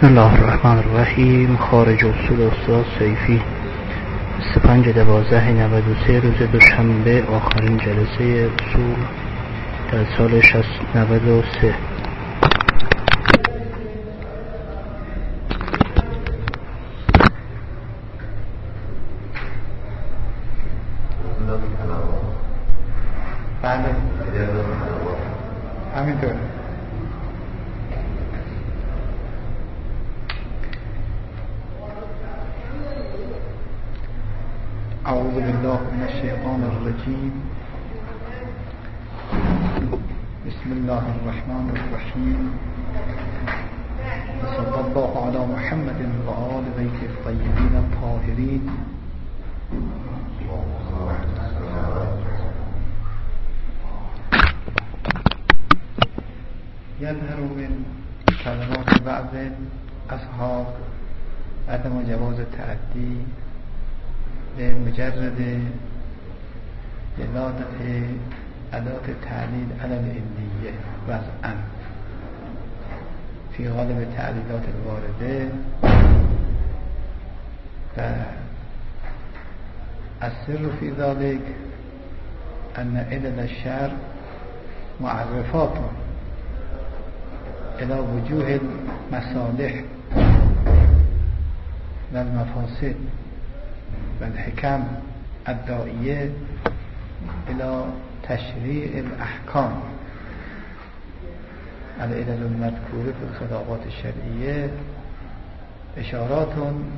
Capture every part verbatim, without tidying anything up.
بسم الله الرحمن الرحیم. خارج اصول استاد سیفی سی و پنج دوازده نود و سه روز دوشنبه، آخرین جلسه اصول در سال شصت نود و سه. بله همینطور. اعوذ بالله من الشیطان الرجیم. بسم الله الرحمن الرحیم. صلی الله علی محمد و آل بیت الطیبین الطاهرین. يظهر من كلمات بعض الأصحاب عدم جواز التعدي لمجرد دلالة أداة التعليل على العلية وضعا في غالب التعليلات الواردة. فالسر في ذلك أن علل الشرع معرفات إلى وجوه المصالح والمفاسد والحكم الداعية إلى تشريع الأحكام. العلل المذكورة في الخطابات الشرعية إشارات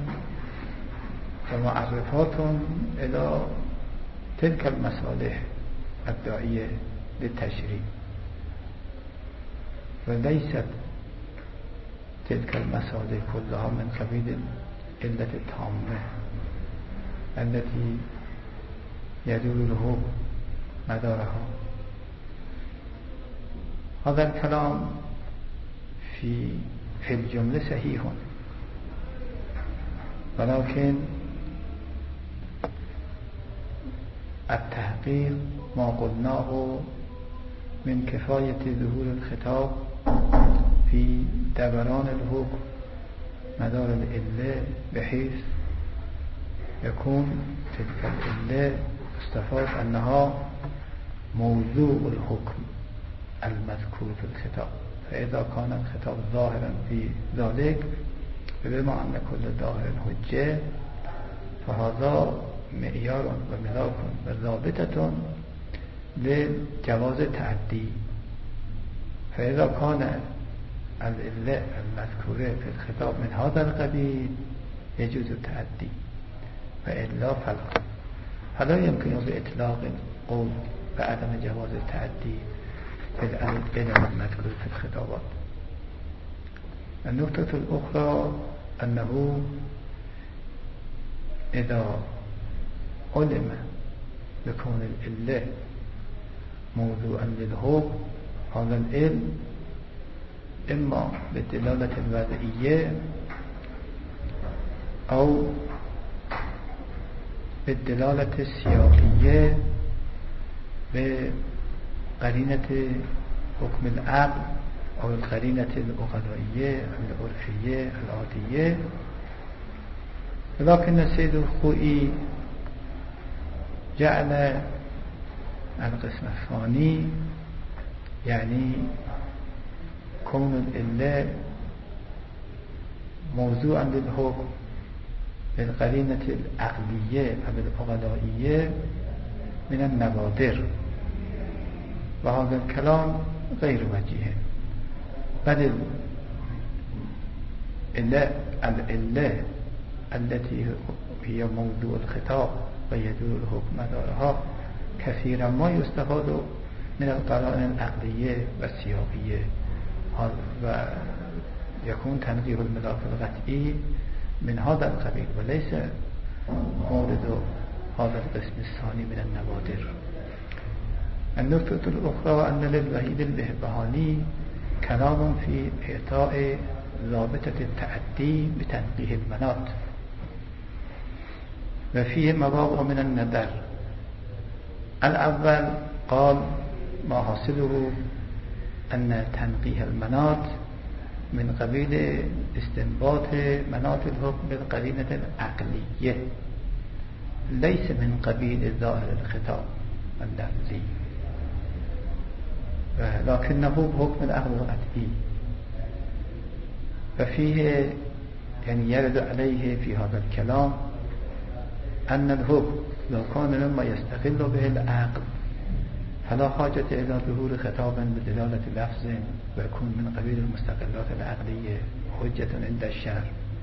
ومعرفات إلى تلك المصالح الداعية للتشريع، وليست تلك المصالح كلها من قبيل العلة التامة التي يدور له مدارها. هذا الكلام في في الجملة صحيح، ولكن التحقيق ما قلناه من كفاية ظهور الخطاب في دوران الحكم مدار العلة، بحيث يكون تلك العلة استفاد أنها موضوع الحكم المذكور في الخطاب. فإذا كان الخطاب ظاهرا في ذلك بما أن كل ظاهر حجة، فهذا معيار وملاك وضابطة لجواز التعدي. فإذا كان العلة المذكورة في الخطاب من هذا القبيل يجوز التعدي، وإلا فلا. فلا يمكن بإطلاق القول بعدم جواز التعدي في العلم المذكور في الخطابات. النقطة الأخرى أنه إذا علم بكون العلة موضوعا للحكم، هذا العلم إما بالدلالة الوضعية أو بالدلالة السياقية بقرينة حكم العقل أو القرينة العقلائية أو العرفية العادية. ولكن السيد الخوئي جعل القسم الثاني، يعني كون العلة موضوعا للحكم بالقرينة العقلية أو العقلائية من النوادر، وهذا الكلام غير وجيه. بل العلة التي هي موضوع الخطاب ويدور الحكم مدارها كثيرا ما يستفاد من القرائن العقلية والسياقية، ويكون تنقيح الملاك القطعي من هذا القبيل، وليس مورد هذا القسم الثاني من النوادر. النقطة الأخرى أن للوحيد البهبهاني كلام في إعطاء ضابطة التعدي بتنقيح المناط، وفيه مواضع من النظر. الأول قال ما حاصله أن تنقيح المناط من قبیل استنباط مناط الحكم بالقرینة العقلیه لیس من قبیل ظاهر الخطاب اللفظی لكنه حكم العقل القطعي وفيه يعني يرد عليه في هذا الكلام أن الحكم لو كان مما يستقل به العقل فلا حاجة إلى ظهور خطاب بدلالة لفظ ويكون من قبيل المستقلات العقلية حجة عند الشرع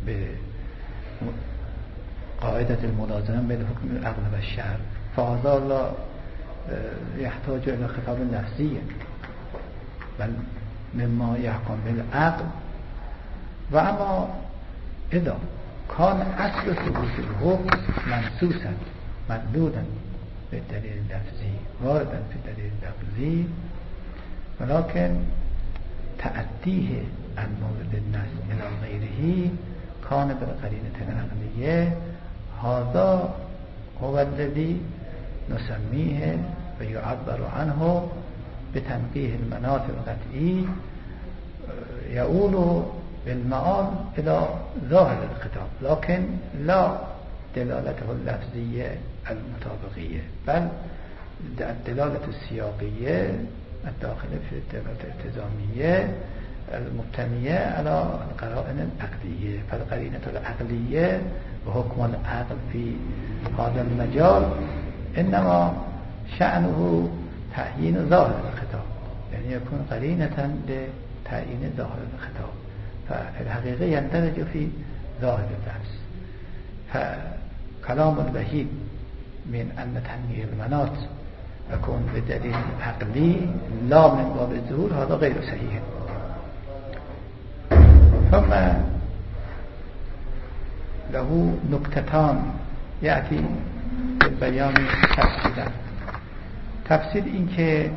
بقاعدة الملازمة بين حكم العقل والشرع، فهذا لا يحتاج إلى خطاب لفظي بل مما يحكم بالعقل. وأما إذا كان أصل ثبوت الحكم منسوسا مندودا بالدليل اللفظي واردا في الدليل اللفظي ولكن تأديه عن مورد النص إلى غيره كان بالقرينة العقلية، هذا هو الذي نسميه ويعبر عنه بتنقيه المناط القطعي يؤول بالمعال إلى ظاهر الخطاب لكن لا دلالته اللفظية المطابقية بل الدلالة السياقية الداخلة في الدلالة الالتزامية المبتنية على القرائن العقلية. فالقرينة العقلية وحكم العقل في هذا المجال إنما شأنه تعيين ظاهر الخطاب، يعني يكون قرينة لتعيين ظاهر الخطاب، ففي الحقيقة يندرج في ظاهر اللفظ. فكلام البهيم من أن تنمية المناط يكون بدليل عقلي لا من باب الظهور هذا غير صحيح. ثم له نكتتان يأتي بالبيان تفسيرا. تفسیر این که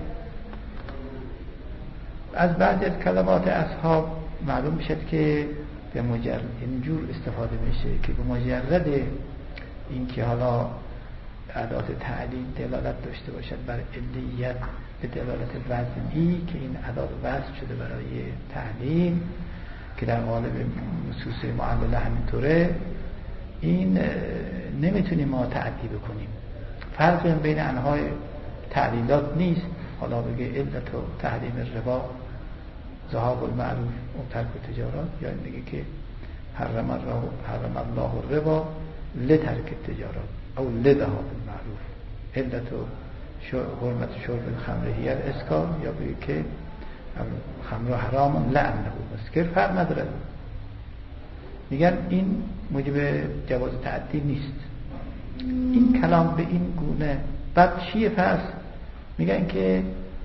از بعضی از کلمات اصحاب معلوم میشد که به مجرد اینجور استفاده میشه که به مجرد این که حالا ادات تعلیل دلالت داشته باشد بر علیت به دلالت وزنی که این ادات وزن شده برای تعلیل که در قالب نصوص معلله همینطوره، این نمیتونیم ما تعدی بکنیم. فرق بین انواع تعلیلات نیست. حالا بگه علت و تحریم الربا ذهاب المعروف و ترک التجارات، یا میگه که حرم الله حرم الله الربا لترک التجارات او لذهاب المعروف، علت و حرمت شرب الخمر هی الاسکار، یا بگه که خمر حرام لعنه مسکر، فرق نداره. میگن این موجب جواز تعدی نیست. این کلام به این گونه بعد چیه پس؟ میگن که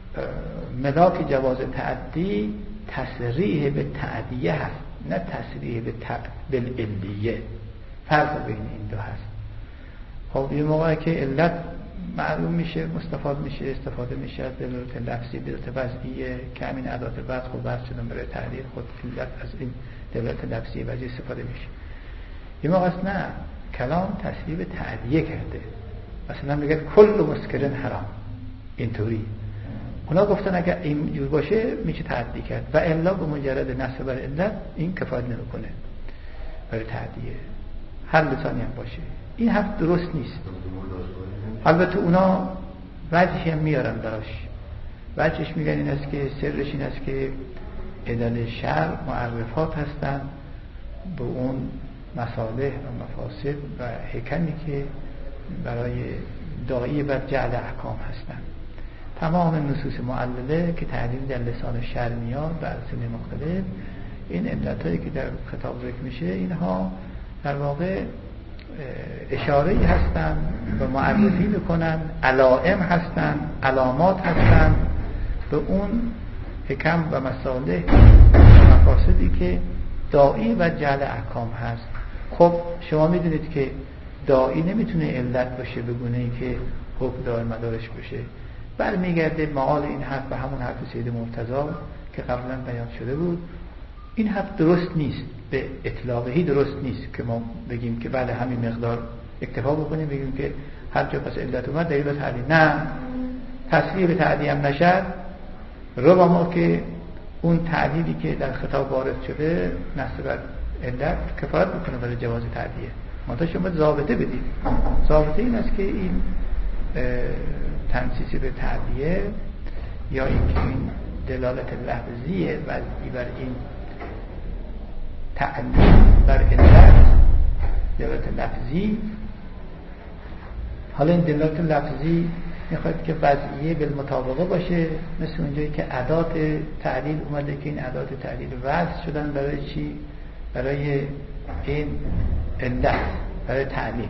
ملاک جواز تعدی تصریح به تعدیه هست نه تصریح به بالعلیه. فرق بین این دو هست. خب یه موقع که علت معلوم میشه مستفاد میشه استفاده میشه از دلالت لفظی دلالت وضعیه که همین ادات وضع خود وضع شدن برای تعلیل خود علت از این دلالت لفظی وضعی استفاده میشه. یه موقع است نه کلام تصریح به تعدیه کرده، مثلا میگه کل مسکرن حرام، اینطوری اونا گفتن اگر اینجور باشه میشه تعدی کرد و الا به مجرد نصب بر علت این کفایت نمیکنه برای تعدیه هر لسانی هم باشه. این حرف درست نیست. البته اونا وجهی هم میارن براش. وجهش میگن این است که سرش این است که علل شرع معرفات هستن به اون مصالح و مفاسد و حکمی که برای داعی بر جعل احکام هستن. تمام نصوص معلله که تعلیل در لسان شرع میاد بر سن مختلف، این علتایی که در خطاب ذکر میشه اینها در واقع اشاره‌ای هستن و معرفی میکنن، علائم هستن، علامات هستن به اون حکم و مصالح و مفاسدی که داعی و جعل احکام هست. خب شما میدونید که داعی نمیتونه علت باشه به گونه‌ای که حکم دار مدارش باشه. برمیگرده معال این حرف به همون حرف سید مرتضی که قبلا بیان شده بود. این حرف درست نیست، به اطلاقی درست نیست که ما بگیم که بله همین مقدار اکتفا بکنیم بگیم که هر جا پس علت اومد دلیل به تعدیل. نه، تصریح به تعدیل هم نشد. ربما که اون تعلیلی که در خطاب وارد شده نص بر علت کفایت میکنه برای جواز تعدیه. منتها شما ضابطه بدید. ضابطه این است که این تنصیص به تعدیه یا اینکه این دلالت لفظی وضعی بر این تعلیل بر علت، دلالت لفظی، حالا این دلالت لفظی میخواد که وضعیه بالمطابقه باشه، مثل اونجایی که ادات تعلیل اومده که این ادات تعلیل وضع شدن برای چی؟ برای این علت، برای تعلیل.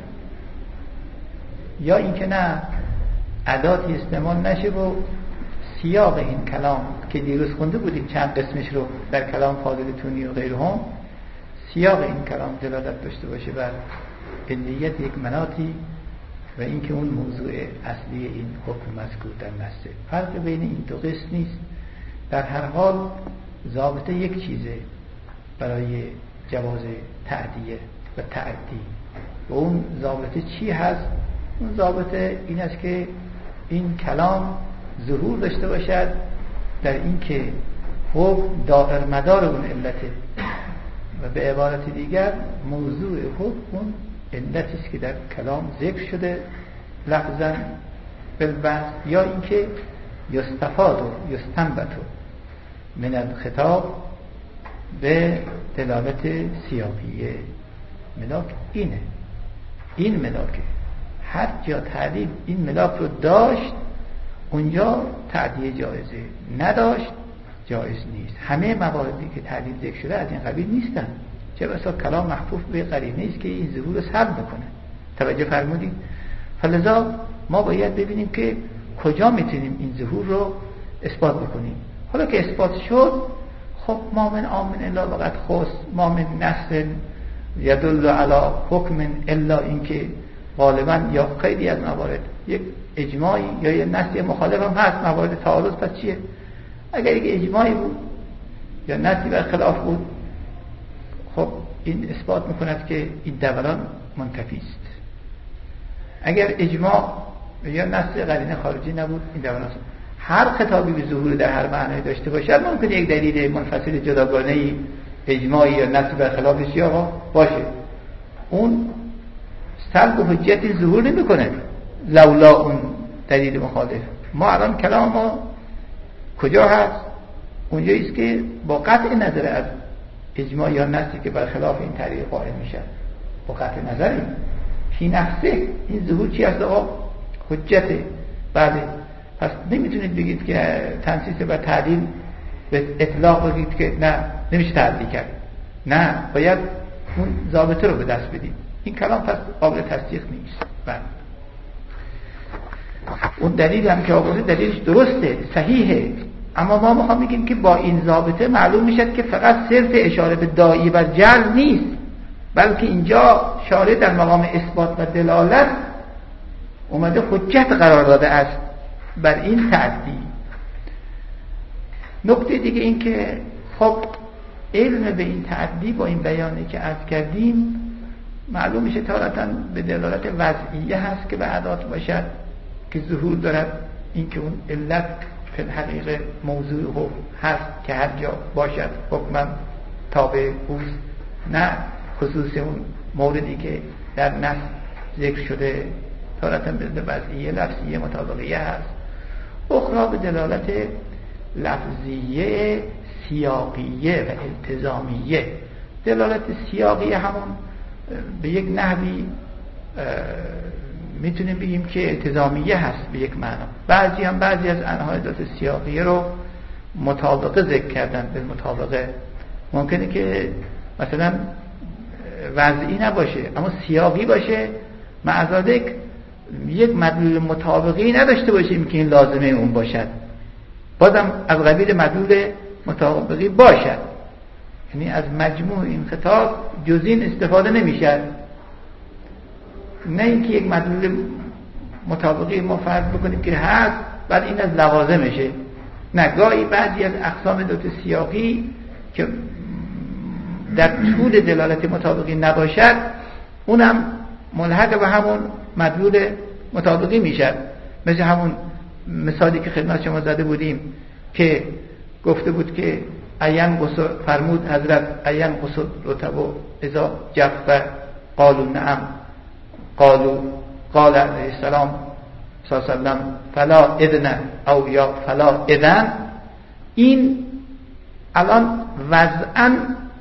یا اینکه نه اداتی استعمال نشه و سیاق این کلام که دیروز خونده بودیم چند قسمش رو در کلام فاضل تونی و غیرهم، سیاق این کلام دلالت داشته باشه بر علیت یک مناطی و اینکه اون موضوع اصلی این حکم مذکور در نصه. فرق بین این دو قسم نیست. در هر حال ضابطه یک چیزه برای جواز تعدیه و تعدی و اون ضابطه چی هست؟ اون ضابطه این است که این کلام ظهور داشته باشد در این که حکم دائر مدار اون علته و به عبارت دیگر موضوع حکم اون علتی است که در کلام ذکر شده لفظاً بالبحث، یا اینکه یستفاد و یستنبط من الخطاب به دلالت سیاقیه. ملاک اینه، این ملاکه. هر جا تعلیل این ملاک رو داشت اونجا تعدیه جایزه، نداشت جایز نیست. همه مواردی که تعلیل ذکر شده از این قبیل نیستن. چه بسا کلام محفوظ به قرینه است که این ظهور رو سلب میکنه. توجه فرمودید؟ فلذا ما باید ببینیم که کجا میتونیم این ظهور رو اثبات بکنیم. حالا که اثبات شد، خب ما من آمن الا وقت خص، ما من نص یدل علی حکم الا اینکه غالبا یا خیلی از موارد یک اجماعی یا یک نص مخالف هم هست. موارد تعارض پس چیه؟ اگر یک اجماعی بود یا نصی بر خلاف بود، خب این اثبات میکند که این دوران منتفی است. اگر اجماع یا نص قرینه خارجی نبود، این دوران است. هر خطابی به ظهور در هر معنی داشته باشد، ممکن یک دلیل منفصل جداگانه اجماعی یا نص بر خلافش یا باشه، اون سلب و حجت ظهور نمیکنه لولا اون دلیل مخالف. ما الان کلام ما کجا هست؟ اونجایی است که با قطع نظر از اجماع یا نصی که برخلاف این تعریف قائل میشه، با قطع نظر این فی نفسه این ظهور چی هست؟ آقا حجته. بله، پس نمیتونید بگید که تنصیص بر تعدیل به اطلاق بگید که نه نمیشه تعدیل کرد. نه، باید اون ضابطه رو به دست بدید. این کلام پس قابل تصدیق نیست. بله، اون دلیل هم که آورده دلیلش درسته، صحیحه، اما ما میخوام بگیم که با این ضابطه معلوم میشد که فقط صرف اشاره به داعی بر جعل نیست، بلکه اینجا شارع در مقام اثبات و دلالت اومده حجت قرار داده است بر این تعدی. نکته دیگه این که خب علم به این تعدی با این بیانی که عرض کردیم معلوم میشه تارتاً به دلالت وضعیه هست که به ادات باشد که ظهور دارد، این که اون علت فی الحقیقه موضوع حکم هست که هر جا باشد حکم تابع اوست، نه خصوص اون موردی که در نص ذکر شده تارتاً به وضعیه لفظیه مطابقیه هست. اخرى به دلالت لفظیه سیاقیه و التزامیه. دلالت سیاقیه همون به یک نحوی میتونیم بگیم که التزامیه هست به یک معنا. بعضی هم بعضی از انواع دلالت سیاقیه رو مطابقه ذکر کردن. به مطابقه ممکنه که مثلا وضعی نباشه اما سیاقی باشه، معذالک یک مدلول مطابقی نداشته باشیم که این لازمه اون باشد، بازم از قبیل مدلول مطابقی باشد. یعنی از مجموع این خطاب جز این استفاده نمیشه، نه اینکه یک مدلول مطابقی ما فرض بکنیم که هست بعد این از لوازمشه. نه، گاهی بعضی از اقسام دلالت سیاقی که در طول دلالت مطابقی نباشد اونم ملحق به همون مدلول مطابقی میشه. مثل همون مثالی که خدمت شما زده بودیم که گفته بود که ایان قصر فرمود حضرت ایان قصر رتب و ازا جف قالوا نعم قالوا قال علیه السلام صلی الله علیه وسلم فلا اذن او یا فلا اذن. این الان وضعاً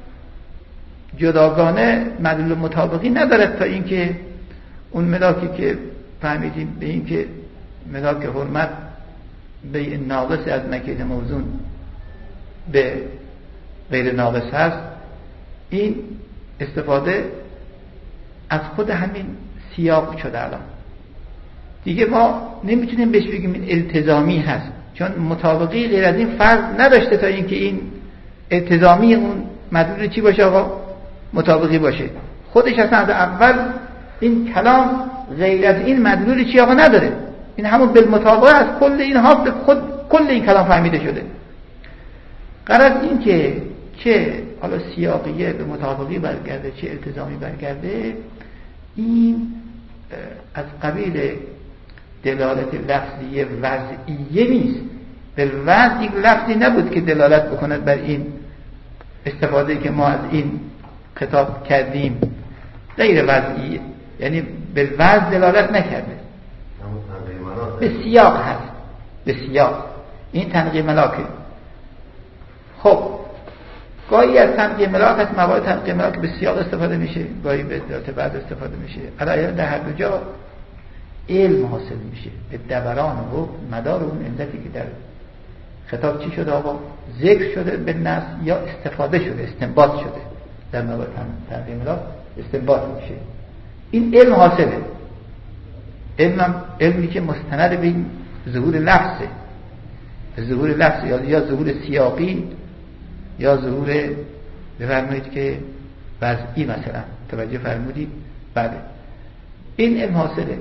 جداگانه مدلول مطابقی ندارد تا اینکه اون ملاکی که فهمیدیم به این که ملاک حرمت به ناقص از مکیل موزون به غیر ناقص هست، این استفاده از خود همین سیاق شده. الان دیگه ما نمیتونیم بهش بگیم این التزامی هست، چون مطابقی غیر از این فرض نداشته تا اینکه این التزامی اون مدلول چی باشه آقا؟ مطابقی باشه. خودش اصلا از اول این کلام غیر از این مدلول چی آقا نداره. این همون بالمطابقه از کل این ها به خود کل این کلام فهمیده شده. غرض این که چه حالا سیاقیه به مطابقی برگرده چه التزامی برگرده، این از قبیل دلالت لفظی وضعیه نیست. بالوضع یک لفظی نبود که دلالت بکند بر این استفاده که ما از این خطاب کردیم، غیر وضعیه، یعنی بالوضع دلالت نکرده، به سیاق هست، به سیاق. این تنقیه ملاکه. خب گاهی از تنقیه ملاک از موارد تنقیه ملاک به سیاق استفاده میشه، گاهی به ذات بعد استفاده میشه. الان در هر دو جا علم حاصل میشه به دوران و مدار اون علتی که در خطاب چی شده آقا؟ ذکر شده به نص یا استفاده شده، استنباط شده. در موارد تنقیه ملاک استنباط میشه. این علم حاصله. علم علمی که مستند به ظهور لفظه، ظهور لفظ یا یا ظهور سیاقی یا ظهور بفرمایید که وضعی مثلا. توجه فرمودید؟ بله این علم حاصله.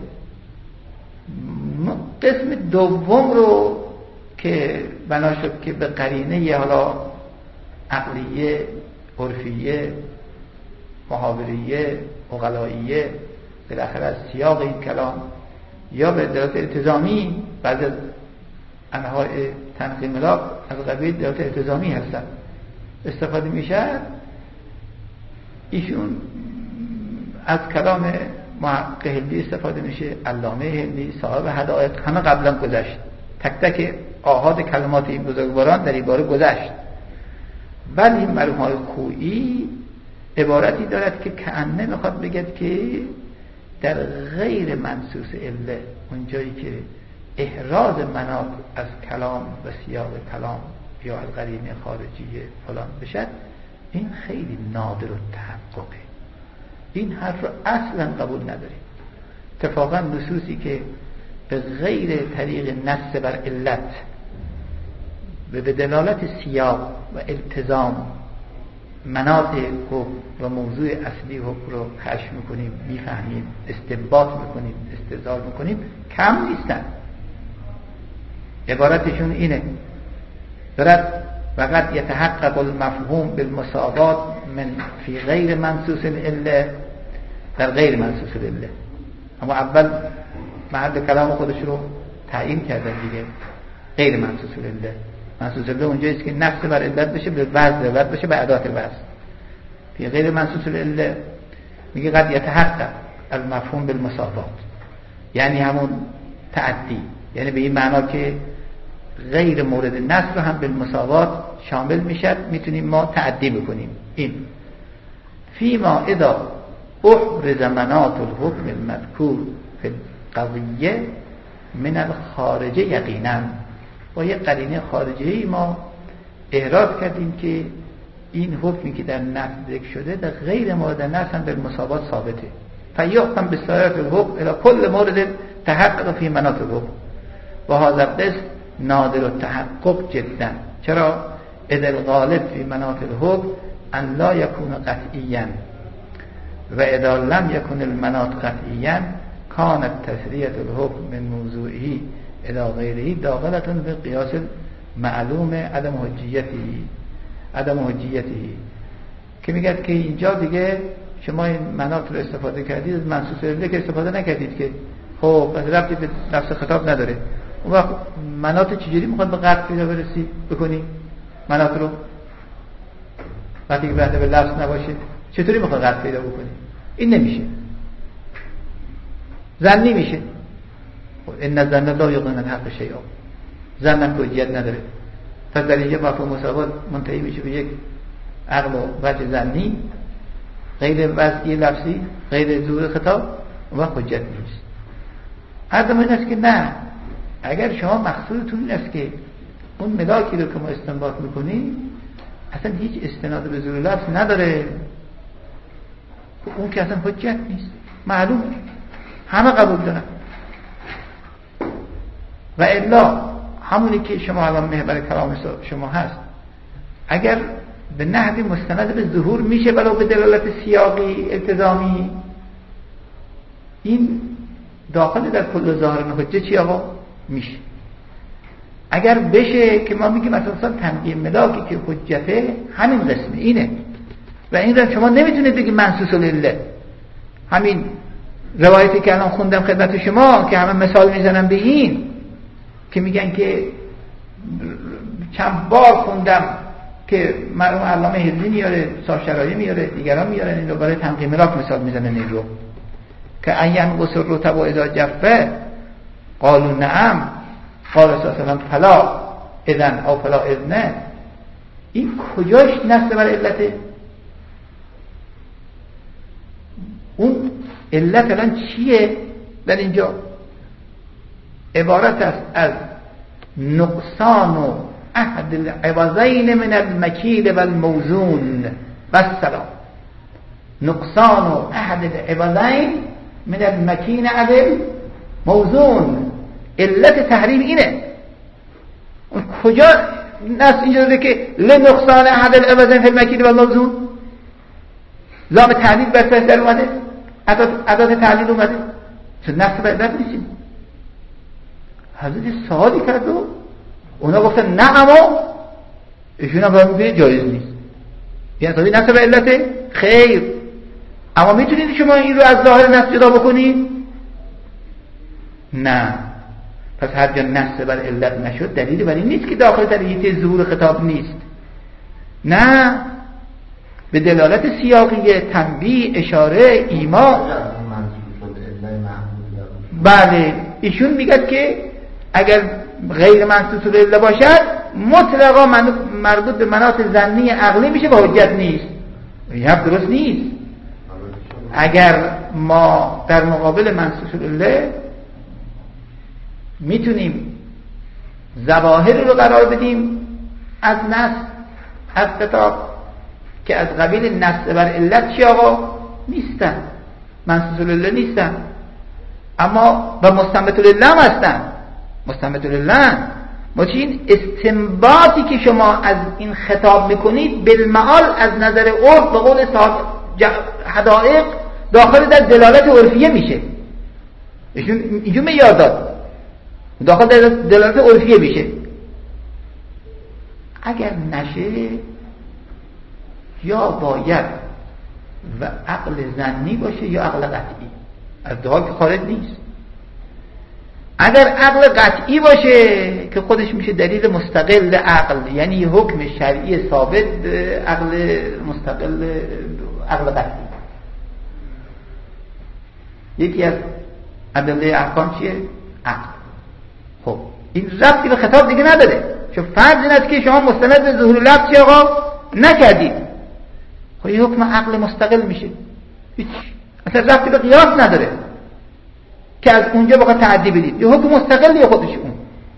قسم دوم رو که بنا شد که به قرینه یه حالا عقلیه، عرفیه، محاوریه، عقلاییه، بالاخره از سیاق این کلام یا به دلالت التزامی، بعضی از انواع تنقیه ملاک از قبیل دلالت التزامی هستن استفاده میشه. ایشون از کلام محقق هندی استفاده میشه، علامه هندی، صاحب هدایت، همه قبلا گذشت، تک تک آحاد کلمات این بزرگواران در این باره گذشت. ولی این مرحوم های خویی عبارتی دارد که کأنه میخواد بگد که در غیر منصوص عله، اونجایی که احراز مناط از کلام و سیاق کلام یا از قرینه خارجی فلان بشد، این خیلی نادر و تحققه. این حرف رو اصلا قبول نداریم. اتفاقا نصوصی که به غیر طریق نص بر علت و به دلالت سیاق و التزام مناط حکم و موضوع اصلی حکم رو کشف میکنیم، میفهمیم، استنباط میکنیم، استدلال میکنیم، کم نیستن. عبارتشون اینه دارد وقد یتحقق المفهوم بالمساوات من فی غیر منصوص العله، در غیر منصوص العله. اما اول محل کلام خودش رو تعیین کردن دیگه، غیر منصوص العله. منصوص العله اونجاییست که نفس بر علت بشه، به وضع علت بشه، به ادات الوضع. فی غیر منصوص العله میگه قد یتحقق المفهوم بالمساوات، یعنی همون تعدی، یعنی به این معنا که غیر مورد نص رو هم بالمساوات شامل میشد، میتونیم ما تعدی بکنیم. این فیما اذا احرز مناط الحکم المذکور فی القضیه من الخارجه یقینا، با یک قرینه خارجی ما احراز کردیم که این حکمی که در نص ذکر شده در غیر مورد نص هم بالمساوات ثابته. فیحکم بسایات الحکم الى کل مورد تحقق فی مناط الحکم و هذا القسم نادر التحقق جدا. چرا؟ اذ الغالب فی مناط الحکم ان لا یکون قطعیا و اذا لم یکن المناط قطعیا کانت تسریه الحکم من موضوعی الى غیره داخلة به قیاس معلوم عدم حجیتی عدم حجیتی که میگه که اینجا دیگه شما این مناط رو استفاده کردید، از منصوص العله که استفاده نکردید که خب پس ربطی به نفس خطاب نداره. اون وقت مناط چجوری میخواد به قطع پیدا برسی بکنی مناط رو؟ وقتی که بحث به لفظ نباشه چطوری میخواد قطع پیدا بکنی؟ این نمیشه، ظنی میشه. ان الظن لا یغنی عن الحق شیئا، ظن حجیت نداره. پس در اینجا مفهوم مساوات منتهی میشه به یک عقل و وجه ظنی غیر وضعی لفظی، غیر ظهور خطاب و حجت نیست. عرضم این است که نه، اگر شما مقصودتون این است که اون ملاکی رو که ما استنباط میکنیم اصلا هیچ استناد به ظهور لفظ نداره، اون که اصلا حجت نیست، معلومه، همه قبول دارن. و الا همونی که شما الان محور کلام شما هست، اگر به نحوی مستند به ظهور میشه ولو به دلالت سیاقی التزامی، این داخل در کل ظاهران حجه چی آقا؟ میشه. اگر بشه که ما میگیم مثلا تنبیه ملاکی که حجته همین قسمه اینه و این را شما نمیتونید بگید منصوص لله. همین روایتی که الان خوندم خدمت شما که همه مثال میزنم به این که میگن که چند بار خوندم که مرحوم علامه حزبی میاره، ساشرایی میاره، دیگران میارن این رو برای تنقیه ملاک مثال میزنن این رو که این قصر رتب و اذا جفه قالوا نعم قال اساسا فلا اذن او فلا اذن. این کجاش نص بر علته؟ اون علت الان چیه در اینجا؟ عبارت است از نقصان و احد العوضین من المکیل و الموزون و السلام. نقصان و احد العوضین من المکین و الموزون. علت تحریم اینه. اون کجا نص اینجا داره که لنقصان احد العوضین فی المکیل و الموزون؟ لام تعلیل برسه در اومده، عدد تعلیل اومده، چون نص بر نیستیم. حضرت سوالی کرد و اونا گفتن نه، اما ایشون هم باید میگه جایز نیست. یعنی اصابی نص بر علته؟ خیر. اما میتونید شما این رو از ظاهر نص جدا بکنید؟ نه. پس هر جا نص بر علت نشد دلیلی بر این نیست که داخل در حیطه ظهور خطاب نیست. نه، به دلالت سیاقی تنبیه، اشاره، ایما. بله، ایشون میگه که اگر غیر منصوص لله باشد مطلقا مربوط به مناط ظنی عقلی میشه و حجت نیست. این حرف درست نیست. اگر ما در مقابل منصوص لله میتونیم ظواهر رو قرار بدیم از نص، از خطاب که از قبیل نص بر علت چی آقا؟ نیستن، منصوص لله نیستن، اما و مستنبط لله هم هستن. مستنبط لله ما چی؟ این استنباطی که شما از این خطاب میکنید بالمعال از نظر عرف به قول صاحب حدائق داخل در دلالت عرفیه میشه. ایشون اینجور معیار داد، داخل در دلالت عرفیه میشه. اگر نشه یا باید و عقل ظنی باشه یا عقل قطعی، از دو حال که خارج نیست. اگر عقل قطعی باشه که خودش میشه دلیل مستقل عقل، یعنی حکم شرعی ثابت عقل مستقل عقل قطعی. یکی از ادله احکام چیه؟ عقل. خب این ربطی به خطاب دیگه نداره، چون فرض این است که شما مستند به ظهور لفظ چی آقا نکردید، خب این حکم عقل مستقل میشه، هیچ اصلا ربطی به قیاس نداره که از اونجا بخواد تعدی بدید. یه حکم مستقلی خودش اون.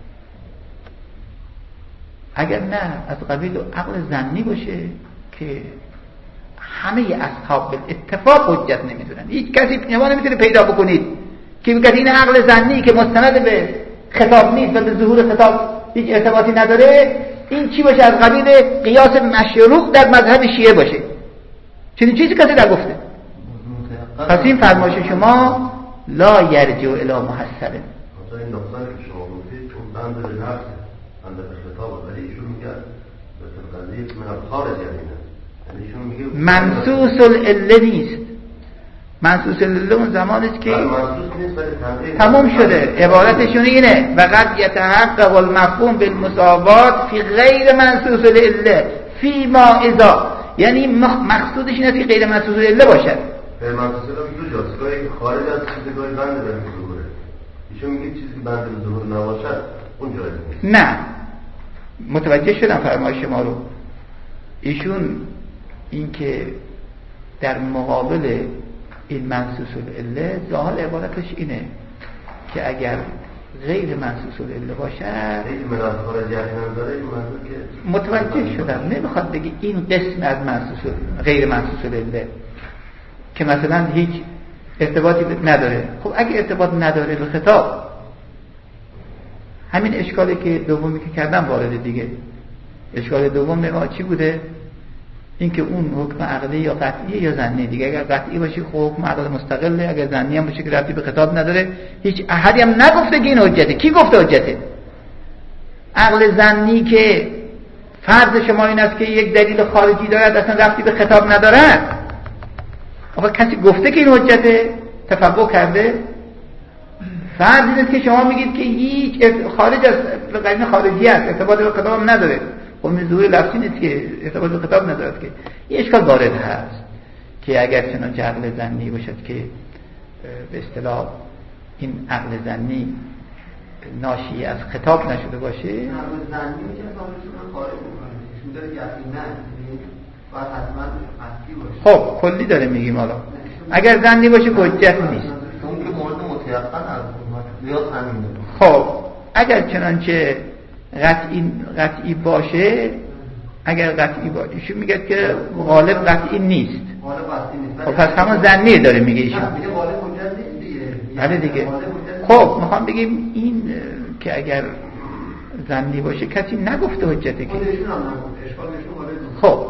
اگر نه از قبیل عقل ظنی باشه که همه اصحاب اتفاق حجت نمیدونن، هیچ کسی شما نمیتونه پیدا بکنید که بگه این عقل ظنی که مستند به خطاب نیست و به ظهور خطاب هیچ ارتباطی نداره، این چی باشه؟ از قبیل قیاس مشروع در مذهب شیعه باشه. چنین چیزی کسی نگفته. پس این فرمایش شما لا یرجع الی محصل. مثلا این نقصانی که شما گفتید چون بند به نفس بند به خطاب ولی ایشون میگه مثل قضیه من الخارج یعنی ایشون میگه منصوص العله نیست. منصوص العله اون زمانی است که تموم شده. عبارتشون اینه و قد یتحقق المفهوم بالمساوات فی غیر منصوص العله فی ما اذا، یعنی مقصودش این است که غیر منصوص الاله باشد. غیر منصوص الاله دو جاست، گاهی خارج از چیزگاهی بند به ظهوره. ایشون میگه چیزی که بند به ظهور نباشد اون جایی نیست. نه متوجه شدم فرمایش شما رو. ایشون این که در مقابل این منصوص الاله ظاهر عبارتش اینه که اگر غیر منصوص الاله باشد من از خارج یقین داره این منظور که متوجه شدم. نمیخواد بگی این قسم از منصوص غیر منصوص الاله که مثلا هیچ ارتباطی نداره. خب اگه ارتباط نداره به خطاب، همین اشکالی که دومی که کردم وارد دیگه. اشکال دوم ما چی بوده؟ اینکه اون حکم عقلی یا قطعی یا ظنی دیگه. اگر قطعی باشه خب حکم عقل مستقله، اگر ظنی هم باشه که ربطی به خطاب نداره. هیچ احدی هم نگفته که این حجته. کی گفته حجته؟ عقل ظنی که فرض شما این است که یک دلیل خارجی دارد اصلا ربطی به خطاب ندارد. آقا کسی گفته که این حجته؟ تفقه کرده؟ فرض این است که شما میگید که هیچ خارج از قرینه خارجی است، ارتباط به خطاب هم نداره. خب این ظهور لفظی نیست که ارتباط به خطاب ندارد. که یه اشکال وارد هست که اگر چنانچه عقل ظنی باشد که به اصطلاح این عقل ظنی ناشی از خطاب نشده باشه، عقل ظنی که خارجشون خارج میکنه چون داره یقینا باید حتما قطعی باشه. خب کلی داره میگیم. حالا اگر ظنی باشه حجت نیست. اون که مورد متيقن از نیاز همین داره. خب اگر چنانچه قطعی قطعی باشه، اگر قطعی باشه ایشون میگه که غالب قطعی نیست. غالب قطعی نیست. خب پس همون ظنی داره میگه ایشون. میگه غالب حجت نیست دیگه. بله دیگه. خب میخوام بگیم این که اگر ظنی باشه کسی نگفته حجته که. خودشون هم نگفته. اشکالشون وارد نیست. خب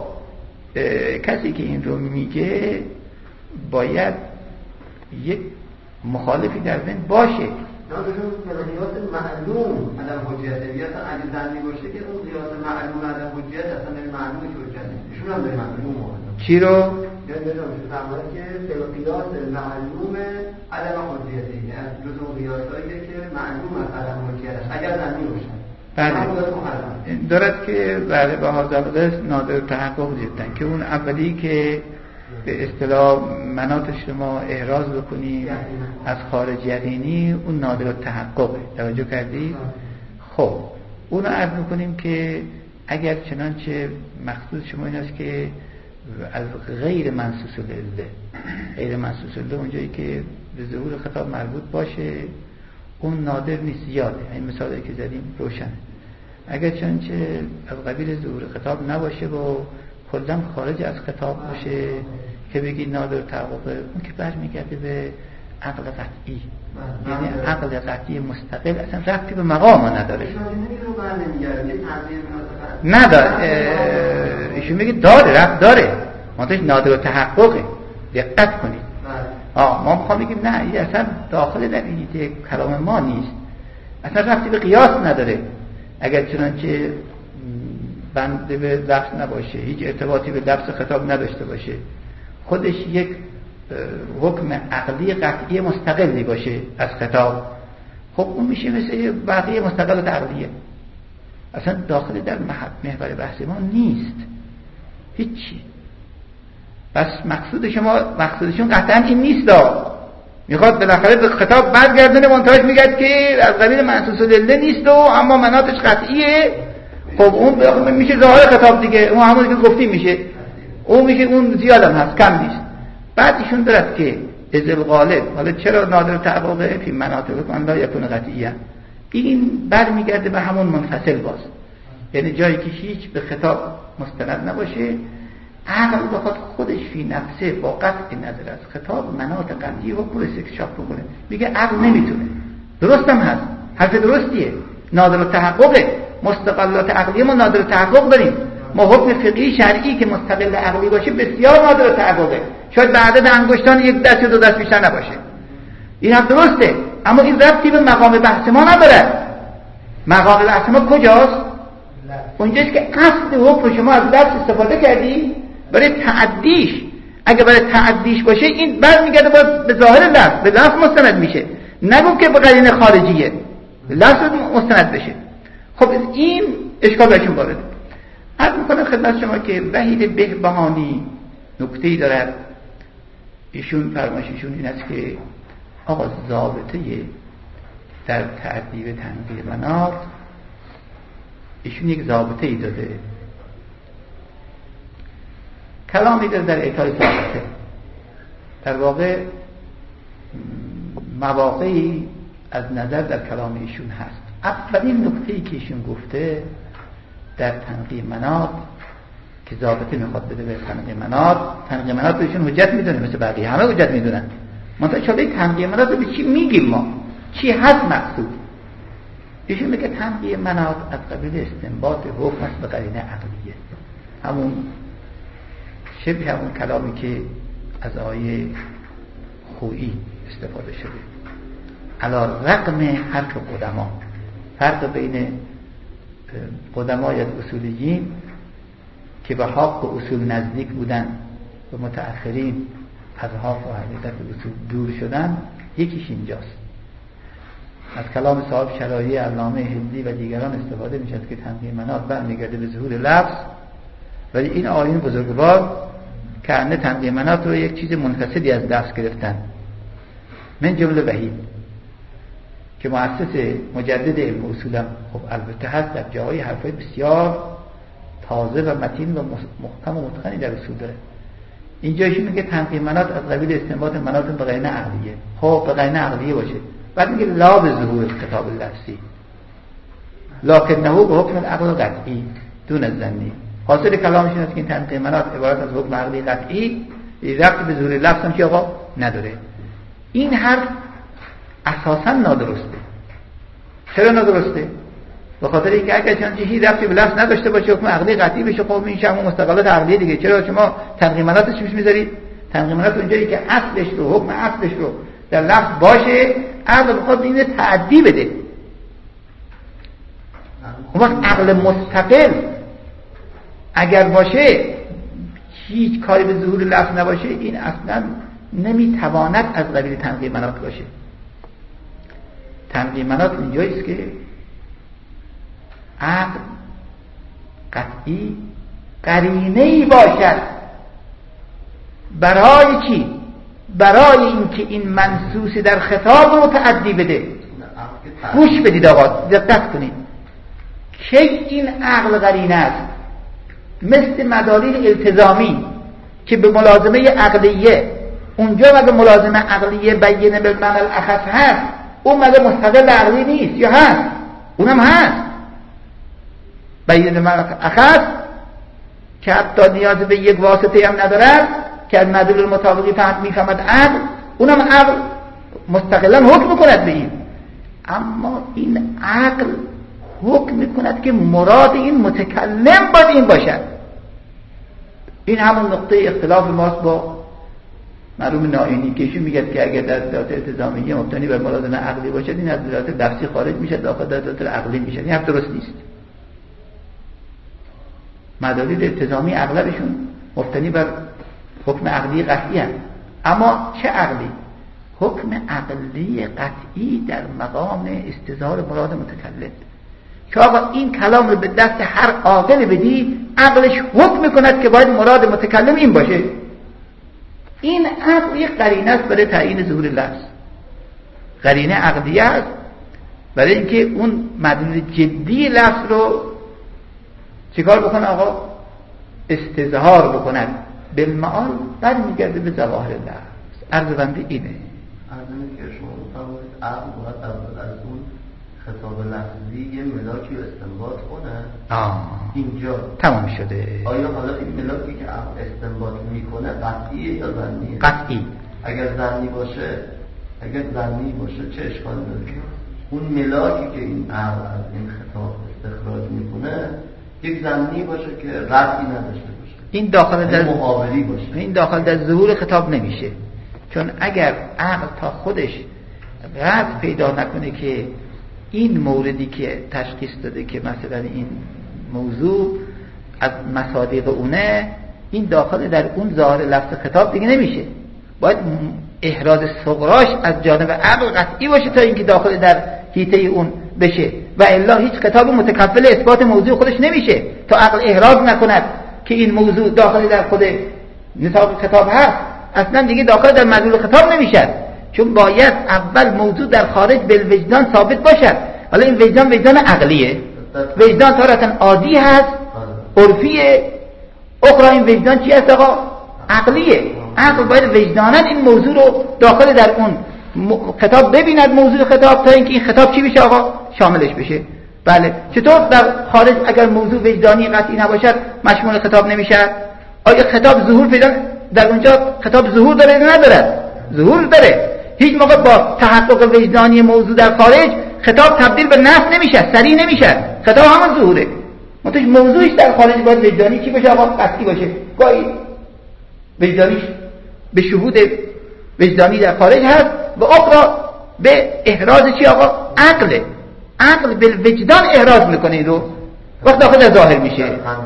کسی که این رو میگه باید یک مخالفی در ذهن باشه. نه بهشون قیاس معلوم عدم حجت بیاد. اگه ظنی باشه که اون قیاس معلوم عدم حجت اصلا معلومه که حجت نیست. ایشون هم به معلوم موافقه. چی رو؟ یعنی بدونم فرمود که قیاس معلوم عدم حجت یعنی از جزء قیاسایی که معلوم از عدم حجت است اگر ظنی باشه. بله دارد که بله به هذا القسم نادر تحقق جدن که اون اولی که به اصطلاح مناطش رو ما احراز بکنیم از خارج یقینی، اون نادر تحققه. توجه کردی؟ خب اون رو عرض میکنیم که اگر چنانچه مقصود شما این است که از غیر منصوص الاله، غیر منصوص الاله اونجایی که به ظهور خطاب مربوط باشه اون نادر نیست، زیاده. این مثالی که زدیم روشنه. اگر چنانچه از قبیل ظهور خطاب نباشه و کلاً خارج از خطاب باشه که بگی نادر تحققه، اون که برمیگرده به عقل قطعی. یعنی عقل قطعی مستقل اصلا ربطی به مقام نداره. نداره. ایشون میگه داره، ربط داره. منتهش نادر تحققه. دقت کنید. آه ما میخوام بگیم نه این اصلا داخل در این کلام ما نیست. اصلا ربطی به قیاس نداره. اگر چنانچه بنده به لفظ نباشه، هیچ ارتباطی به لفظ خطاب نداشته باشه، خودش یک حکم عقلی قطعی مستقلی باشه از خطاب، خب اون میشه مثل بقیه مستقلات عقلیه. اصلا داخل در محور بحث ما نیست هیچی. بس مقصود شما مقصودشون قطعا این نیست دا. میخواد بالاخره به خطاب برگردونه، منتهاش میگه که از قبیل منصوص الاله نیست و اما مناطش قطعیه. خب اون میشه ظاهر خطاب دیگه، اون همون که گفتیم میشه، اون میشه اون زیادم هست کم نیست. بعد ایشون دارد که از الغالب، حالا چرا نادر تحققه فی مناطق من لا یکون قطعیه، این برمیگرده به همون منفصل باز، یعنی جایی که هیچ به خطاب مستند نباشه، عقل بخواد خودش فی نفسه با قطع نظر از خطاب مناط قطعی رو پر استکشاف بکنه. میگه عقل نمیتونه. درستم هست، حرف درستیه. نادر تحققه. مستقلات عقلی ما نادر تحقق داریم. ما حکم فقهی شرعی که مستقل عقلی باشه بسیار نادر تحققه. شاید به عدد انگشتان یک دست یا دو دست بیشتر نباشه. این هم درسته، اما این ربطی به مقام بحث ما نداره. مقام بحث ما کجاست؟ اونجاست که قصد حکم شما از لفظ استفاده کردی برای تعدیش. اگه برای تعدیش باشه این برمیگرده باز به ظاهر لفظ، به لفظ مستند میشه. نگو که به قرینه خارجیه، لفظ مستند بشه. خب این اشکال بهشون وارده. عرض میکنم خدمت شما که وحید بهبهانی نکته‌ای دارد. ایشون فرمایششون این است که آقا ضابطه در تعدیب تنقیح مناط، ایشون یک ضابطه ای داده، کلامی داره در اعطای ضابطه. در واقع مواقعی از نظر در کلام ایشون هست. اولین نکته‌ای که ایشون گفته در تنقیح مناط که ضابطه میخواد بده به تنقیح مناط، تنقیح مناط رو ایشون حجت میدونه، مثل بقیه همه حجت میدونن. مثلا چاله تنقیح مناط رو به چی میگیم ما؟ چی هست مقصود؟ ایشون میگه تنقیح مناط از قبیل استنباط حکم است به قرینه عقلیه. همون شبیه همون کلامی که از آیه خویی استفاده شده. علی رغم حرف قدما، فرق بین قدمای از اصولیین که به حق و اصول نزدیک بودن و متأخرین از حق و حقیقت اصول دور شدن، یکیش اینجاست. از کلام صاحب شرایع علامه هندی و دیگران استفاده میشه که تنقیح مناط برمیگرده به ظهور لفظ، ولی این آیین بزرگوار که انه تنقیح مناط رو یک چیز منفصلی از لفظ گرفتن، من جمله وحید که مؤسس مجدد علم اصولم خب البته هست، در جاهای حرفای بسیار تازه و متین و محکم و متقنی در اصول داره. اینجا میگه که تنقیح مناط از قبیل استنباط مناط به قرینه عقلیه. خب به قرینه عقلیه باشه، بعد میگه لا به ظهور خطاب لفظی لکنه به حکم العقل قطعی دون الظنی. حاصل کلامش این است که این تنقیح مناط عبارت از حکم عقلی قطعی، ربط به ظهور لفظ هم که آقا نداره. این حرف اساسا نادرسته. چرا نادرسته؟ به خاطر اینکه اگر چنانچه هیچ ربطی به لفظ نداشته باشه حکم عقلی قطعی بشه، خب این شما مستقلات عقلی دیگه. چرا شما تنقیح مناطش چیش میذارید؟ تنقیح مناط اونجایی که اصلش رو، حکم اصلش رو در لفظ باشه، عقل بخواد این تعدی بده. اون وقت عقل مستقل اگر باشه، هیچ کاری به ظهور لفظ نباشه، این اصلا نمیتواند از قبیل تنقیح مناط باشه. تنقیح مناط اینجاییست که عقل قطعی قرینه‌ای باشد برای چی؟ برای اینکه این منصوص در خطاب رو تعدی بده. گوش بدید آقا، دقت کنید که این عقل قرینه است، مثل مدارک التزامی که به ملازمه عقلیه، اونجا مگه ملازمه عقلیه بینه بالمعنی الاخص هست، اون مگه مستقل عقلی نیست یا هست؟ اونم هست بینه بالمعنی الاخص که حتی نیاز به یک واسطه هم ندارد که از مدلول مطابقی فهم میفهمد عقل، اونم عقل مستقلا حکم کند به این. اما این عقل حکم میکند که مراد این متکلم باید این باشد. این همون نقطه اختلاف ماست با مرحوم نائینی که ایشون میگه که اگر در دلالت التزامیه مبتنی بر ملازمه عقلی باشد، این از دلالت لفظی خارج میشه، داخل دلالت عقلی میشه. این هم درست نیست. مدارک التزامی اغلبشون مبتنی بر حکم عقلی قطعی هست. اما چه عقلی؟ حکم عقلی قطعی در مقام استظهار مراد متکلم، که آقا این کلام رو به دست هر عاقل بدی، عقلش حکم میکند که باید مراد متکلم این باشه. این عقل یک قرینه است برای تعیین ظهور لفظ، قرینه عقلیه است برای اینکه اون مدلول جدی لفظ رو چیکار بکنه آقا؟ استظهار بکنن. بالمعال برمیگرده به ظواهر لفظ. عرض بنده اینه. عرض اینه که شما فرمایید عقل باید اول از اون خطاب لفظی یه ملاکی رو استنباط کنه. آه اینجا تمام شده. آیا حالا این ملاکی که عقل استنباط میکنه قطعیه یا ظنیه؟ قطعی. اگر ظنی باشه، اگر ظنی باشه چه اشکال داره؟ اون ملاکی که این عقل از این خطاب استخراج میکنه یک ظنی باشه که قطعی نداشته باشه، این داخل در محاوری باشه، این داخل در ظهور خطاب نمیشه. چون اگر عقل تا خودش قطع پیدا نکنه که این موردی که تشخیص داده که مثلا این موضوع از مصادیق اونه، این داخل در اون ظاهر لفظ خطاب دیگه نمیشه. باید احراز صغراش از جانب عقل قطعی باشه تا اینکه داخل در حیطه اون بشه. و الا هیچ کتاب متکفل اثبات موضوع خودش نمیشه تا عقل احراز نکند که این موضوع داخل در خود نطاق خطاب هست، اصلا دیگه داخل در مدلول خطاب نمیشد، چون باید اول موضوع در خارج بالوجدان ثابت باشد. حالا این وجدان وجدان عقلیه، وجدان تارتاً عادی هست، عرفیه، اخرى این وجدان چی هست آقا؟ عقلیه. عقل باید وجداناً این موضوع رو داخل در اون خطاب ببیند، موضوع خطاب، تا اینکه این خطاب چی بشه آقا؟ شاملش بشه. بله. چطور در خارج اگر موضوع وجدانی قطعی نباشد مشمول خطاب نمیشد؟ آیا خطاب ظهور پیدا در اونجا خطاب ظهور داره یا نداره؟ ظهور داره. هیچ موقع با تحقق وجدانی موضوع در خارج خطاب تبدیل به نفس نمیشه، صریح نمیشه، خطاب همون ظهوره. منتها موضوعش در خارج باید وجدانی چی باشه آقا؟ قطعی باشه. گاهی وجدانیش به شهود وجدانی در خارج هست و اخرى به احراز چی آقا؟ عقله. عقل به وجدان احراز میکنه این رو وقت داخل در ظاهر میشه.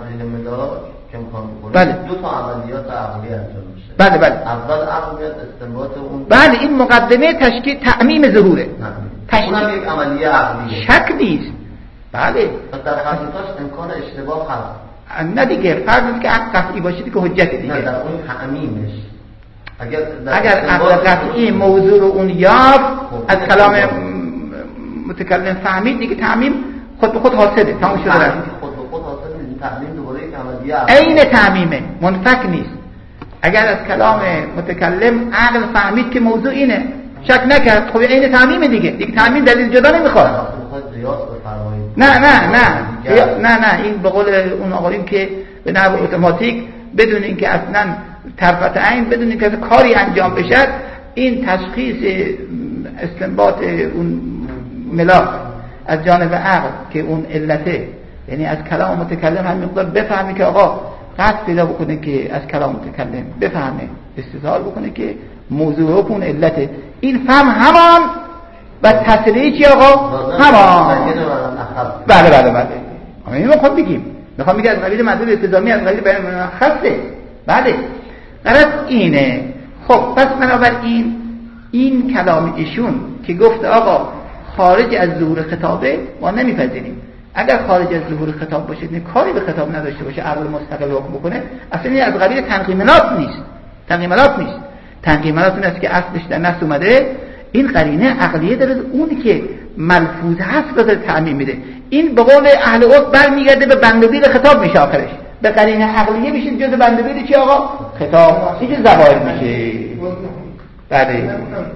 بله. دو تا عملیات عقلی انجام میشه. بله بله. اول عقل میاد استنباط اون. بله این مقدمه تشکیل تعمیم ظهوره. تشکیل یک عملیه عقلیه. شک نیست. بله. در حقیقتش امکان اشتباه هست. نه دیگه، فرض است که عقل قطعی باشه که حجت دیگه. نه در اون تعمیمش. اگر اگر عقل قطعی موضوع رو اون یافت از کلام متکلم فهمید دیگه تعمیم خود به خود حاصله، تمام شده. خود به خود حاصله. تعمیم دوباره یک عملیه عین تعمیمه، منفک نیست. اگر از کلام متکلم عقل فهمید که موضوع اینه، شک نکرد، خب عین تعمیمه دیگه. دیگه تعمیم دلیل جدا نمیخواد. نه نه نه نه نه این به قول اون آقایون که به نحو اتوماتیک بدون اینکه اصلا طرفت عین، بدون اینکه کاری انجام بشه، این تشخیص استنباط اون ملاک از جانب عقل که اون علته، یعنی از کلام متکلم هم مقدار بفهمه که آقا قصد پیدا بکنه که از کلام متکلم بفهمه، استدلال بکنه که موضوع اون علته، این فهم همان و تصریح چی آقا؟ همان. بله بله بله این ما خود بگیم، میخوام بگم از قبیل مدلول التزامی، از قبیل بیان خاصه. بله غرض اینه. خب پس بنابراین این کلام ایشون که گفت آقا خارج از ظهور خطابه ما نمیپذیریم. اگر خارج از ظهور خطاب باشه، نه کاری به خطاب نداشته باشه، عقل مستقل حکم بکنه، اصلا این از قبیل تنقیمات نیست. تنقیمات نیست. تنقیمات اون است که اصلش در نص اومده، این قرینه عقلیه داره، اون که ملفوظ هست رو داره تعمیم میده. این به قول اهل عرف برمیگرده به بندوبیل خطاب میشه، آخرش به قرینه عقلیه میشه جز بندوبیل چی آقا؟ خطاب. این که زواهر میشه. بله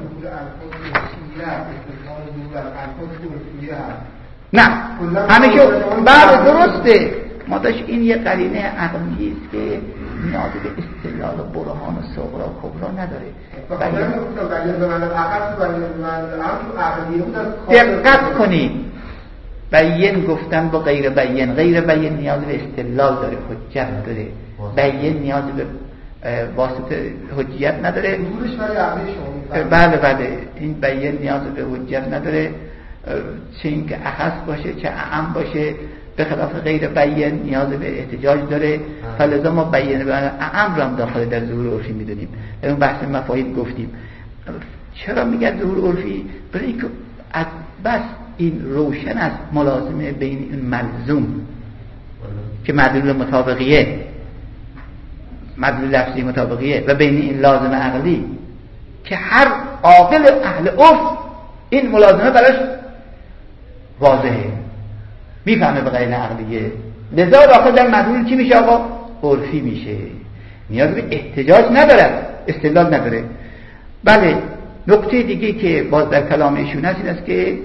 نه همه که بعد درسته ما داشت این یه قرینه عقلی است که نیاز به استدلال و برهان و صغرا و کبرا نداره. دقت کنید، بیان گفتن با غیر بیان، غیر بیان نیاز به استدلال داره، حجت داره. بیان نیاز به واسطه حجیت نداره. بله بله این بیان نیاز به حجت نداره، چه این که اخص باشه چه اعم باشه، به خلاف غیر بیان نیاز به احتجاج داره. فلذا ما بیان به اعم رو هم داخل در ظهور عرفی میدونیم. اون بحث مفاهیم گفتیم. چرا میگن ظهور عرفی؟ برای اینکه بس این روشن است ملازمه بین این ملزوم که مدلول مطابقیه، مدلول لفظی مطابقیه، و بین این لازم عقلی که هر عاقل اهل عرف این ملازمه براش واضحه، میفهمه به غیر عقلیه، لذا داخل در مدلول چی میشه آقا؟ عرفی میشه، نیاز به احتجاج نداره، استدلال نداره. بله نکته دیگه که باز در کلام ایشون هست این است که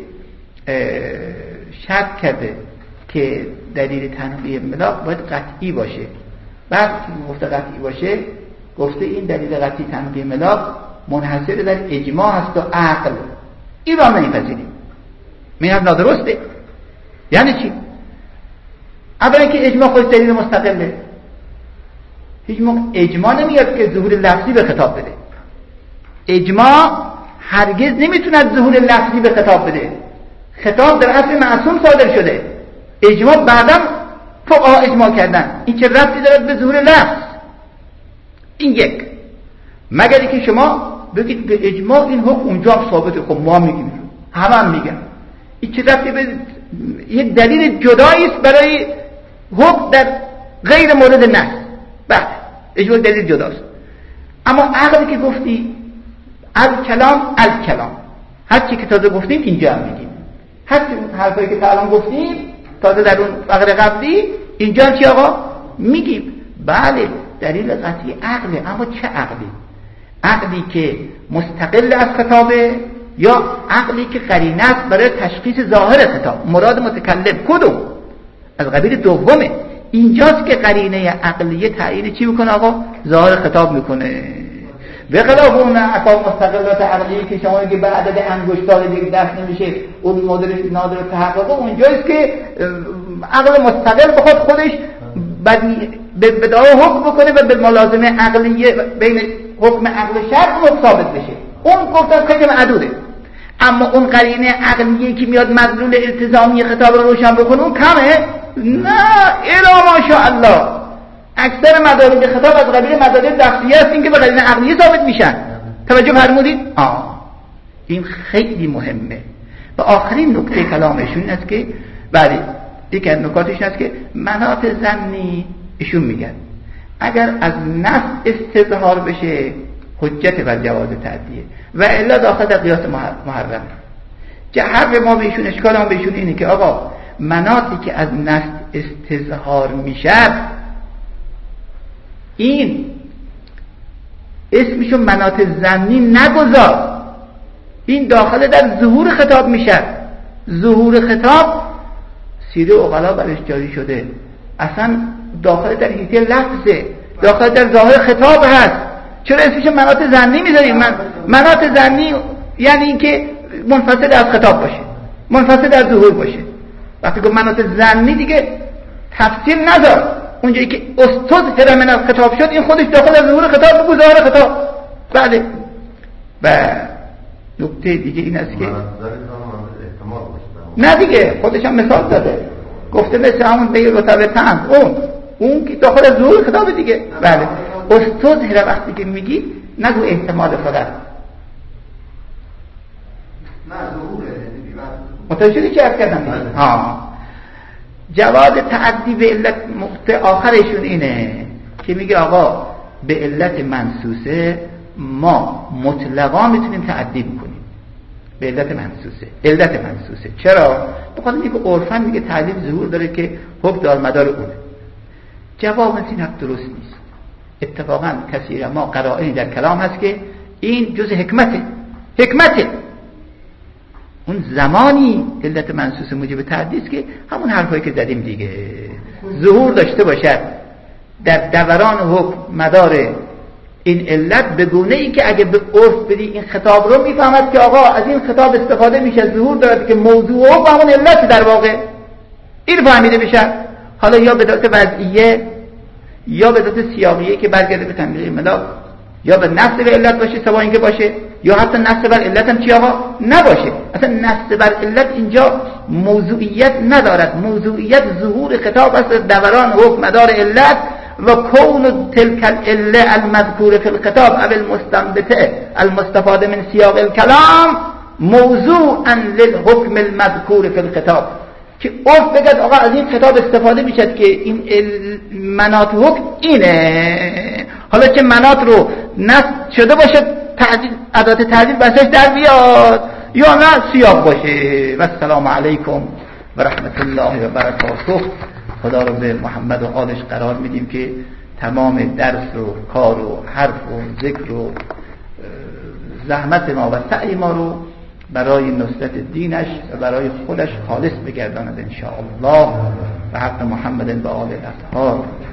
شرط کرده که دلیل تنقیه ملاک باید قطعی باشه. بعد که گفته قطعی باشه، گفته این دلیل قطعی تنقیه ملاک منحصر در اجماع هست و عقل. این را نمیپذیریم، میگن نادرسته. یعنی چی؟ اولا که اجماع خود دلیل مستقله، هیچ موقع اجماع نمیاد که ظهور لفظی به خطاب بده. اجماع هرگز نمیتونه ظهور لفظی به خطاب بده. خطاب در اصل معصوم صادر شده، اجماع بعدم فقها اجماع کردن. این چه ربطی دارد به ظهور لفظ؟ این یک. مگر اینکه شما بگید به اجماع این حکم اونجا ثابته، خب ما میگیم، همه هم میگن. این چه ربطی به یک دلیل جدایی است برای حکم در غیر مورد نص. بله اجماع دلیل جداست. اما عقلی که گفتی الکلام الکلام، هر چی که تازه گفتیم اینجا هم میگیم، هر چی حرفایی که الان گفتیم تازه در اون فقره قبلی اینجا چی آقا میگیم. بله دلیل قطعی عقله، اما چه عقلی؟ عقلی که مستقل از خطابه یا عقلی که قرینه است برای تشخیص ظاهر خطاب؟ مراد متکلم کدوم؟ از قبیل دومه. اینجاست که قرینه عقلیه تعیین چی میکنه آقا؟ ظاهر خطاب میکنه. به خلاف اون اقوام مستقلات عقلیه که شما که به عدد انگشتار دیگه دست نمیشه، اون مدل نادر تحقق اونجاست که عقل مستقل بخواد خودش به بدعای حکم بکنه و به ملازمه عقلیه بین حکم عقل شرع اون ثابت بشه. اون گفتم خیلی معدوده. اما اون قرینه عقلیه که میاد مدلول التزامی خطاب رو روشن بکنه اون کمه؟ نه الا ماشاءالله. اکثر مدارک خطاب از قبیل مدارک دستیه است این که به قرینه عقلیه ثابت میشن. توجه فرمودید؟ آه این خیلی مهمه. و آخرین نکته کلامشون است که بله یکی از نکاتش است که مناط ظنی ایشون میگن اگر از نص استظهار بشه حجت بر جواز تعدیه و الا داخل در قیاس محرم. حرف ما به ایشون، اشکال ما به ایشون اینه که آقا مناطی که از نص استظهار میشه این اسمشون مناط ظنی نگذار، این داخل در ظهور خطاب میشه. ظهور خطاب سیره اغلا برش جاری شده، اصلا داخل در حیطه لفظه، داخل در ظاهر خطاب هست. چرا اسمش مناط ظنی میذاریم؟ من مناط ظنی یعنی اینکه منفصل از خطاب باشه، منفصل در ظهور باشه. وقتی گفت مناط ظنی دیگه تفصیل نذار، اونجایی که استظهر من از خطاب شد این خودش داخل در ظهور خطاب بگو ظاهر خطاب. بله. و نکته دیگه این است که نه دیگه خودش هم مثال داده، گفته مثل همون بگیر رتبتن اون اون که داخل از ظهور خطاب دیگه. بله استظهر وقتی که میگی نگو احتمال فقط متوجه چی عرض کردم؟ ها جواز تعدی به علت مقطع آخرشون اینه که میگه آقا به علت منصوصه ما مطلقا میتونیم تعدی بکنیم. به علت منصوصه، علت منصوصه چرا؟ بخاطر اینکه عرفاً میگه تعدیل ظهور داره که حکم دار مدار اونه. جواب این حرف درست نیست. اتفاقا کثیر ما قرائنی در کلام هست که این جز حکمته. حکمته اون زمانی علت منصوص موجب تعدی است که همون حرفایی که زدیم دیگه ظهور داشته باشد در دوران حکم مدار این علت به گونه ای که اگه به عرف بدی این خطاب رو میفهمد که آقا از این خطاب استفاده میشه، ظهور دارد که موضوع و همون علت در واقع این فهمیده بشه. حالا یا به دلالت وضعیه یا به دلالت سیاقیه که برگرده به تنبیه ملاک، یا به نص بر علت باشه سوا اینکه باشه، یا حتی نص بر علت هم چی آقا نباشه. اصلا نص بر علت اینجا موضوعیت ندارد. موضوعیت ظهور خطاب است دوران حکم مدار علت و کون تلک العله المذکور فی الخطاب او المستنبطه المستفاده من سیاق الکلام موضوعا للحکم المذکور فی الخطاب. که عرف بگد آقا از این خطاب استفاده میشد که این مناط حکم اینه. حالا که مناط رو نص شده باشه تعدیل ادات تعدیل بسش در بیاد یا نه سیاق باشه. و السلام علیکم و رحمت الله و برکاته. خدا رو به محمد و آلش قرار میدیم که تمام درس و کار و حرف و ذکر و زحمت ما و سعی ما رو برای نصرت دینش و برای خودش خالص بگرداند ان شاء الله. و حق محمد و آل الاطهار.